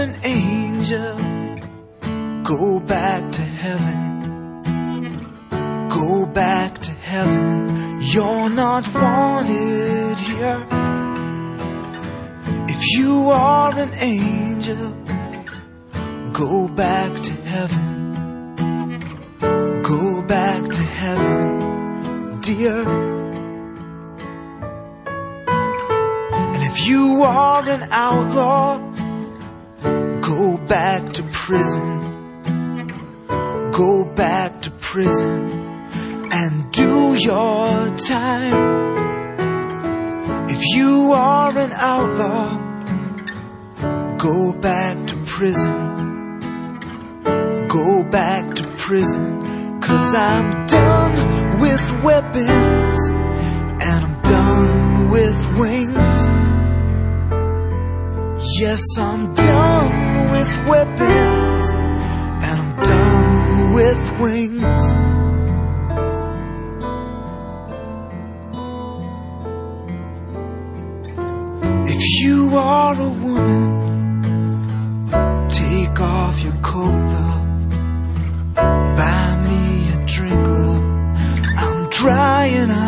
an angel, go back to heaven. Go back to heaven. You're not wanted here. If you are an angel, go back to heaven. Go back to heaven, dear. And if you are an outlaw, go back to prison. Go back to prison and do your time. If you are an outlaw, go back to prison. Go back to prison. 'Cause I'm done with weapons and I'm done with wings. Yes, I'm done with weapons and I'm done with wings. If you are a woman, take off your coat, love. Buy me a drink, love. I'm drying